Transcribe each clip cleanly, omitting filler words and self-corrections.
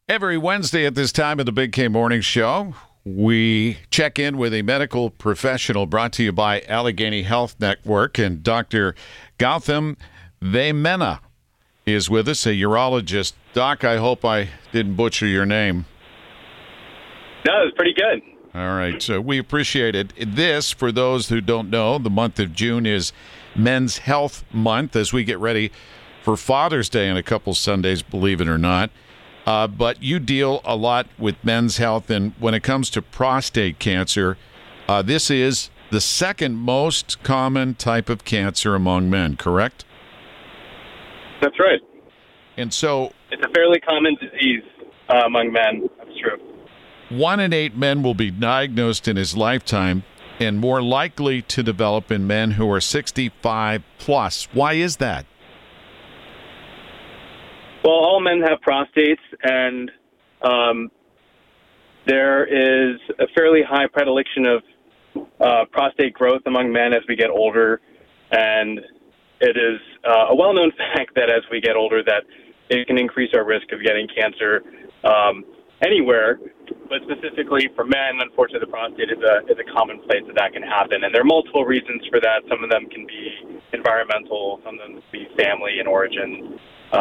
Every Wednesday at this time of the Big K Morning Show, we check in with a medical professional brought to you by Allegheny Health Network. And Dr. Gautam Vaimena is with us, a urologist. Doc, I hope I didn't butcher your name. No, it was pretty good. All right, so we appreciate it. This, for those who don't know, the month of June is Men's Health Month as we get ready for Father's Day in a couple Sundays, believe it or not. But you deal a lot with men's health, and when it comes to prostate cancer, this is the second most common type of cancer among men, correct? That's right. And so it's a fairly common disease among men. That's true. 1 in 8 men will be diagnosed in his lifetime, and more likely to develop in men who are 65 plus. Why is that? Well, all men have prostates, and there is a fairly high predilection of prostate growth among men as we get older, and it is a well-known fact that as we get older that it can increase our risk of getting cancer anywhere, but specifically for men, unfortunately, the prostate is a common place that can happen, and there are multiple reasons for that. Some of them can be environmental, some of them can be family and origin.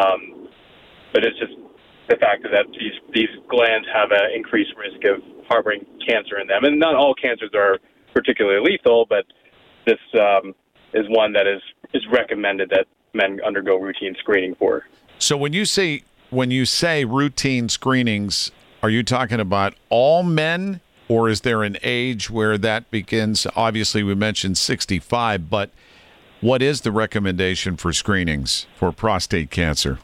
But it's just the fact that these glands have an increased risk of harboring cancer in them. And not all cancers are particularly lethal, but this is one that is recommended that men undergo routine screening for. So when you say routine screenings, are you talking about all men, or is there an age where that begins? Obviously, we mentioned 65, but what is the recommendation for screenings for prostate cancer?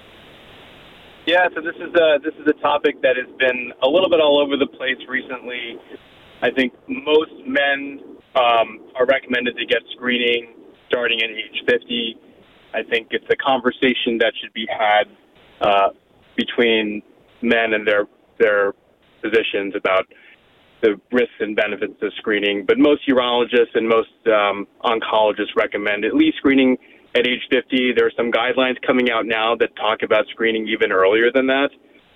Yeah, so this is a topic that has been a little bit all over the place recently. I think most men are recommended to get screening starting at age 50. I think it's a conversation that should be had between men and their physicians about the risks and benefits of screening. But most urologists and most oncologists recommend at least screening at age 50. There are some guidelines coming out now that talk about screening even earlier than that.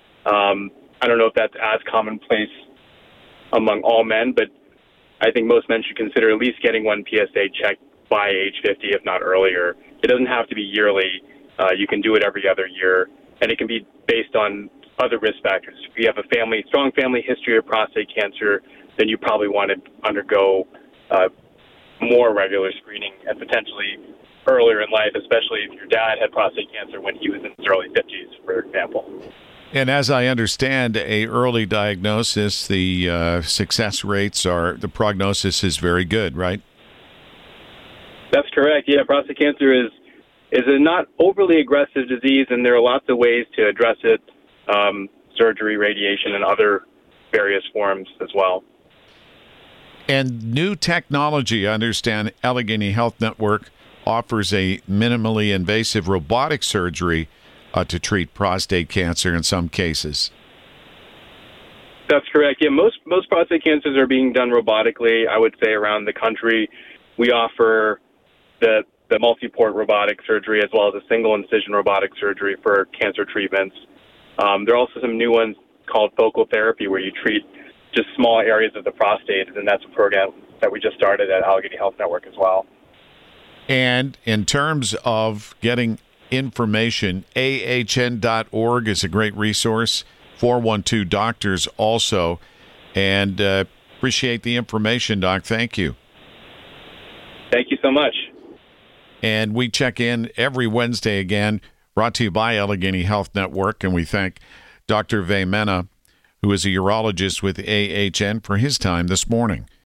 I don't know if that's as commonplace among all men, but I think most men should consider at least getting one PSA check by age 50, if not earlier. It doesn't have to be yearly. You can do it every other year, and it can be based on other risk factors. If you have a strong family history of prostate cancer, then you probably want to undergo more regular screening and potentially earlier in life, especially if your dad had prostate cancer when he was in his early 50s, for example. And as I understand, a early diagnosis, the success rates the prognosis is very good, right? That's correct. Yeah, prostate cancer is a not overly aggressive disease, and there are lots of ways to address it, surgery, radiation, and other various forms as well. And new technology, I understand Allegheny Health Network offers a minimally invasive robotic surgery to treat prostate cancer in some cases. That's correct. Yeah, most prostate cancers are being done robotically. I would say around the country, we offer the multi-port robotic surgery as well as a single incision robotic surgery for cancer treatments. There are also some new ones called focal therapy where you treat just small areas of the prostate, and that's a program that we just started at Allegheny Health Network as well. And in terms of getting information, ahn.org is a great resource. 412 Doctors also. And appreciate the information, Doc. Thank you. Thank you so much. And we check in every Wednesday again, brought to you by Allegheny Health Network. And we thank Dr. Vaimena, who is a urologist with AHN, for his time this morning.